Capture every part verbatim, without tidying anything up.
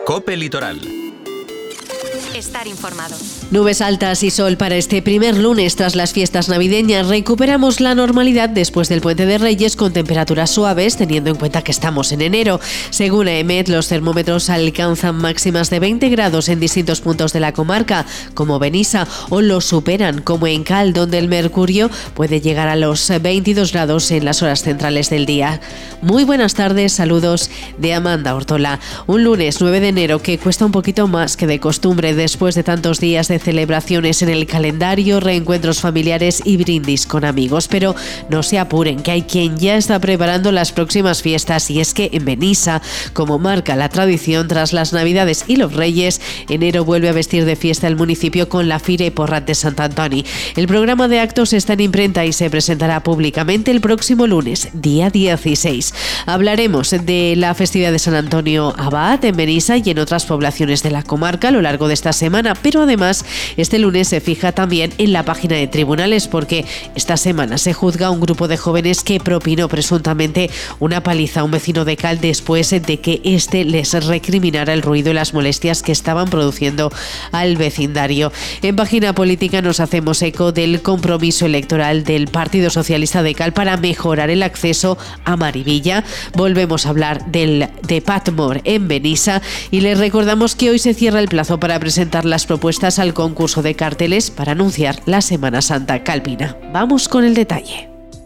COPE Litoral. Estar informado. Nubes altas y sol para este primer lunes tras las fiestas navideñas. Recuperamos la normalidad después del Puente de Reyes con temperaturas suaves, teniendo en cuenta que estamos en enero. Según EMET, los termómetros alcanzan máximas de veinte grados en distintos puntos de la comarca, como Benissa, o los superan, como en Cal, donde el mercurio puede llegar a los veintidós grados en las horas centrales del día. Muy buenas tardes, saludos de Amanda Ortola. Un lunes nueve de enero que cuesta un poquito más que de costumbre después de tantos días de celebraciones en el calendario, reencuentros familiares y brindis con amigos. Pero no se apuren, que hay quien ya está preparando las próximas fiestas, y es que en Benissa, como marca la tradición tras las Navidades y los Reyes, enero vuelve a vestir de fiesta el municipio con la Fira y Porrat de Sant Antoni. El programa de actos está en imprenta y se presentará públicamente el próximo lunes, día dieciséis. Hablaremos de la festividad de San Antonio Abad en Benissa y en otras poblaciones de la comarca a lo largo de esta semana, pero además este lunes se fija también en la página de tribunales, porque esta semana se juzga a un grupo de jóvenes que propinó presuntamente una paliza a un vecino de Cal después de que éste les recriminara el ruido y las molestias que estaban produciendo al vecindario. En página política nos hacemos eco del compromiso electoral del Partido Socialista de Cal para mejorar el acceso a Marivilla. Volvemos a hablar del de Patmore en Benissa y les recordamos que hoy se cierra el plazo para presentar las propuestas al concurso de carteles para anunciar la Semana Santa calvina. Vamos con el detalle.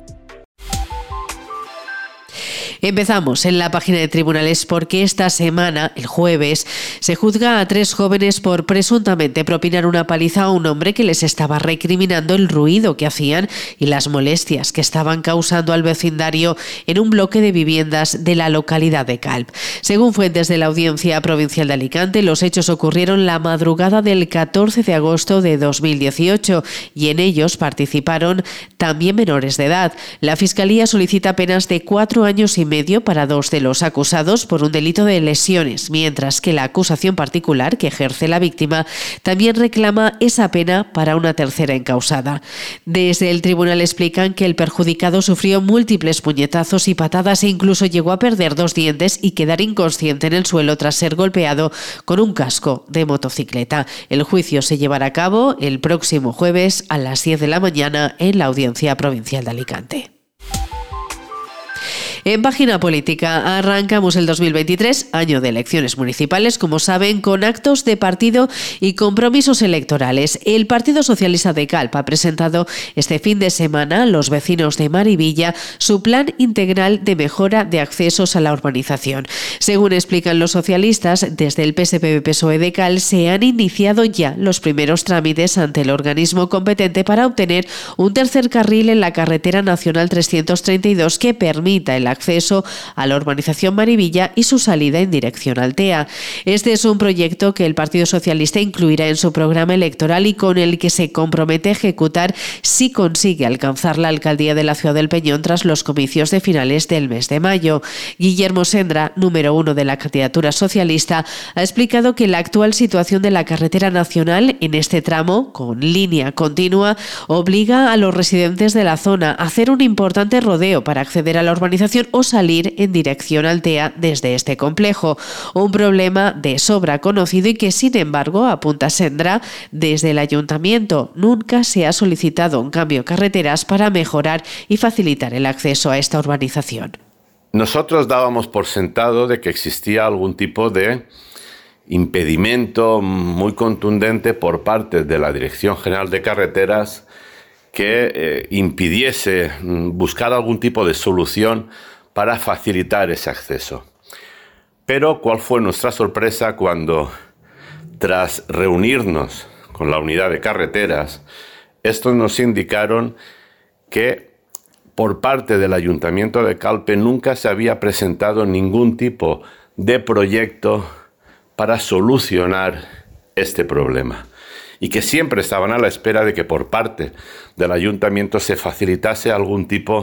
Empezamos en la página de tribunales porque esta semana, el jueves, se juzga a tres jóvenes por presuntamente propinar una paliza a un hombre que les estaba recriminando el ruido que hacían y las molestias que estaban causando al vecindario en un bloque de viviendas de la localidad de Calp. Según fuentes de la Audiencia Provincial de Alicante, los hechos ocurrieron la madrugada del catorce de agosto de dos mil dieciocho y en ellos participaron también menores de edad. La Fiscalía solicita penas de cuatro años y medio medio para dos de los acusados por un delito de lesiones, mientras que la acusación particular que ejerce la víctima también reclama esa pena para una tercera encausada. Desde el tribunal explican que el perjudicado sufrió múltiples puñetazos y patadas e incluso llegó a perder dos dientes y quedar inconsciente en el suelo tras ser golpeado con un casco de motocicleta. El juicio se llevará a cabo el próximo jueves a las diez de la mañana en la Audiencia Provincial de Alicante. En página política arrancamos el dos mil veintitrés, año de elecciones municipales, como saben, con actos de partido y compromisos electorales. El Partido Socialista de Calp ha presentado este fin de semana a los vecinos de Marivilla su plan integral de mejora de accesos a la urbanización. Según explican los socialistas, desde el P S P B P S O E de Cal se han iniciado ya los primeros trámites ante el organismo competente para obtener un tercer carril en la carretera nacional trescientos treinta y dos que permita el acceso a la urbanización Marivilla y su salida en dirección a Altea. Este es un proyecto que el Partido Socialista incluirá en su programa electoral y con el que se compromete a ejecutar si consigue alcanzar la alcaldía de la ciudad del Peñón tras los comicios de finales del mes de mayo. Guillermo Sendra, número uno de la candidatura socialista, ha explicado que la actual situación de la carretera nacional en este tramo, con línea continua, obliga a los residentes de la zona a hacer un importante rodeo para acceder a la urbanización o salir en dirección a Altea desde este complejo. Un problema de sobra conocido y que, sin embargo, apunta Sendra, desde el ayuntamiento nunca se ha solicitado un cambio de carreteras para mejorar y facilitar el acceso a esta urbanización. Nosotros dábamos por sentado de que existía algún tipo de impedimento muy contundente por parte de la Dirección General de Carreteras que eh, impidiese buscar algún tipo de solución para facilitar ese acceso. Pero ¿cuál fue nuestra sorpresa cuando, tras reunirnos con la unidad de carreteras, estos nos indicaron que por parte del Ayuntamiento de Calpe nunca se había presentado ningún tipo de proyecto para solucionar este problema? Y que siempre estaban a la espera de que por parte del ayuntamiento se facilitase algún tipo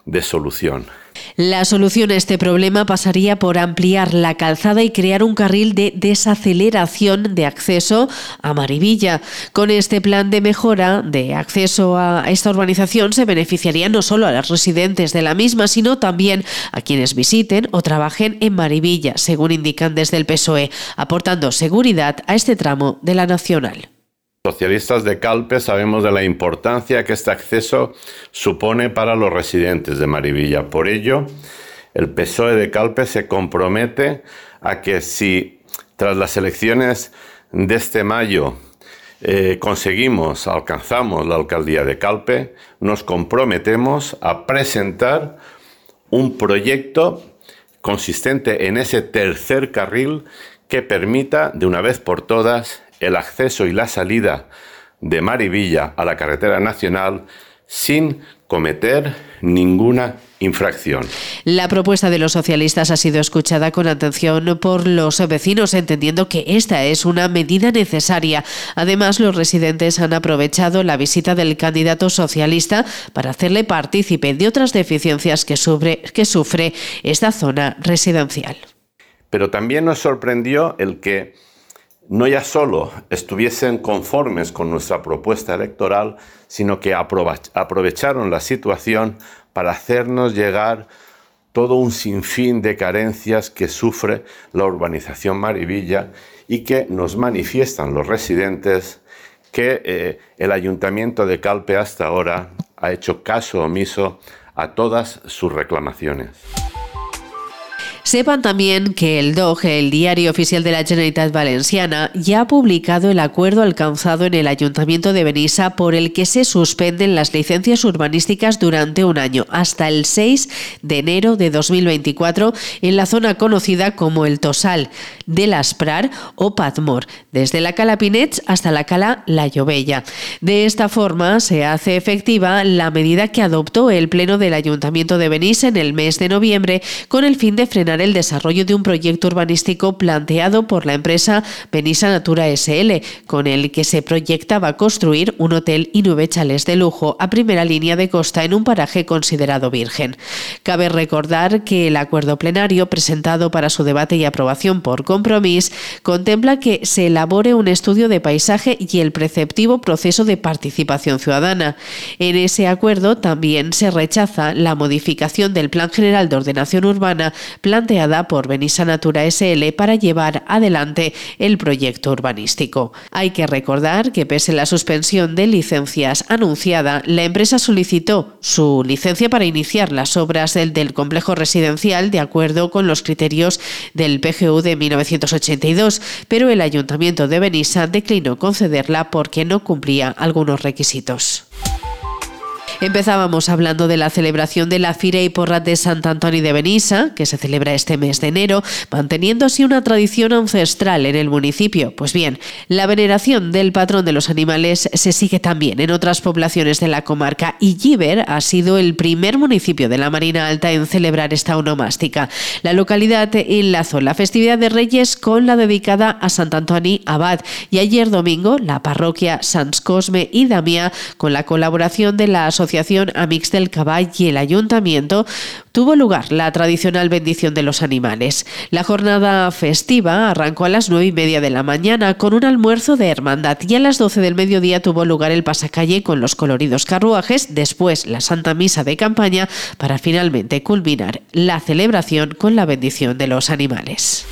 de solución. La solución a este problema pasaría por ampliar la calzada y crear un carril de desaceleración de acceso a Marivilla. Con este plan de mejora de acceso a esta urbanización se beneficiaría no solo a los residentes de la misma, sino también a quienes visiten o trabajen en Marivilla, según indican desde el P S O E, aportando seguridad a este tramo de la Nacional. Socialistas de Calpe sabemos de la importancia que este acceso supone para los residentes de Marivilla. Por ello, el P S O E de Calpe se compromete a que si tras las elecciones de este mayo eh, conseguimos, alcanzamos la alcaldía de Calpe, nos comprometemos a presentar un proyecto consistente en ese tercer carril que permita de una vez por todas el acceso y la salida de Marivilla a la carretera nacional sin cometer ninguna infracción. La propuesta de los socialistas ha sido escuchada con atención por los vecinos, entendiendo que esta es una medida necesaria. Además, los residentes han aprovechado la visita del candidato socialista para hacerle partícipe de otras deficiencias que sufre, que sufre esta zona residencial. Pero también nos sorprendió el que no ya solo estuviesen conformes con nuestra propuesta electoral, sino que aprovecharon la situación para hacernos llegar todo un sinfín de carencias que sufre la urbanización Marivilla y que nos manifiestan los residentes que eh, el Ayuntamiento de Calpe hasta ahora ha hecho caso omiso a todas sus reclamaciones. Sepan también que el D O G, el Diario Oficial de la Generalitat Valenciana, ya ha publicado el acuerdo alcanzado en el Ayuntamiento de Benissa por el que se suspenden las licencias urbanísticas durante un año, hasta el seis de enero de dos mil veinticuatro, en la zona conocida como el Tossal de l'Asprar o Patmor, desde la Cala Pinets hasta la Cala La Llovella. De esta forma se hace efectiva la medida que adoptó el Pleno del Ayuntamiento de Benissa en el mes de noviembre con el fin de frenar el desarrollo de un proyecto urbanístico planteado por la empresa Benissa Natura S L, con el que se proyectaba construir un hotel y nueve chalés de lujo a primera línea de costa en un paraje considerado virgen. Cabe recordar que el acuerdo plenario presentado para su debate y aprobación por Compromís contempla que se elabore un estudio de paisaje y el preceptivo proceso de participación ciudadana. En ese acuerdo también se rechaza la modificación del Plan General de Ordenación Urbana planteada por Benissa Natura S L para llevar adelante el proyecto urbanístico. Hay que recordar que pese a la suspensión de licencias anunciada, la empresa solicitó su licencia para iniciar las obras del, del complejo residencial de acuerdo con los criterios del P G U de mil novecientos ochenta y dos, pero el Ayuntamiento de Benissa declinó concederla porque no cumplía algunos requisitos. Empezábamos hablando de la celebración de la Fira y Porrat de Sant Antoni de Benissa, que se celebra este mes de enero, manteniendo así una tradición ancestral en el municipio. Pues bien, la veneración del patrón de los animales se sigue también en otras poblaciones de la comarca y Llíber ha sido el primer municipio de la Marina Alta en celebrar esta onomástica. La localidad enlazó la festividad de Reyes con la dedicada a Sant Antoni Abad y ayer domingo la parroquia Sants Cosme y Damià, con la colaboración de la Asociación Amics del Cavall y el Ayuntamiento, tuvo lugar la tradicional bendición de los animales. La jornada festiva arrancó a las nueve y media de la mañana con un almuerzo de hermandad y a las doce del mediodía tuvo lugar el pasacalle con los coloridos carruajes, después la Santa Misa de campaña para finalmente culminar la celebración con la bendición de los animales.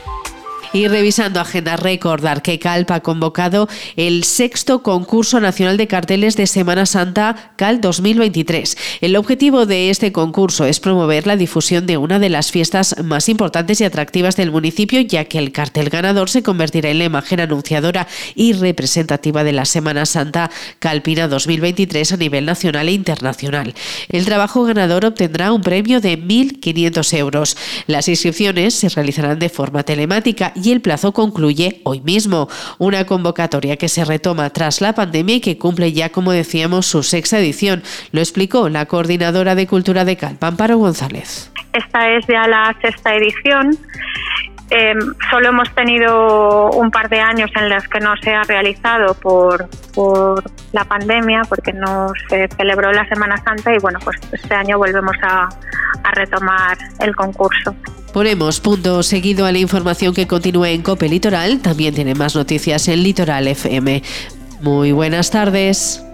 Y revisando agenda, recordar que Calp ha convocado el sexto concurso nacional de carteles de Semana Santa Cal dos mil veintitrés. El objetivo de este concurso es promover la difusión de una de las fiestas más importantes y atractivas del municipio, ya que el cartel ganador se convertirá en la imagen anunciadora y representativa de la Semana Santa Calpina dos mil veintitrés a nivel nacional e internacional. El trabajo ganador obtendrá un premio de mil quinientos euros. Las inscripciones se realizarán de forma telemática y el plazo concluye hoy mismo. Una convocatoria que se retoma tras la pandemia y que cumple ya, como decíamos, su sexta edición. Lo explicó la coordinadora de Cultura de Calp, Amparo González. Esta es ya la sexta edición Eh, solo hemos tenido un par de años en los que no se ha realizado por, por la pandemia, porque no se celebró la Semana Santa y bueno, pues este año volvemos a, a retomar el concurso. Ponemos punto seguido a la información que continúa en COPE Litoral. También tiene más noticias en Litoral F M. Muy buenas tardes.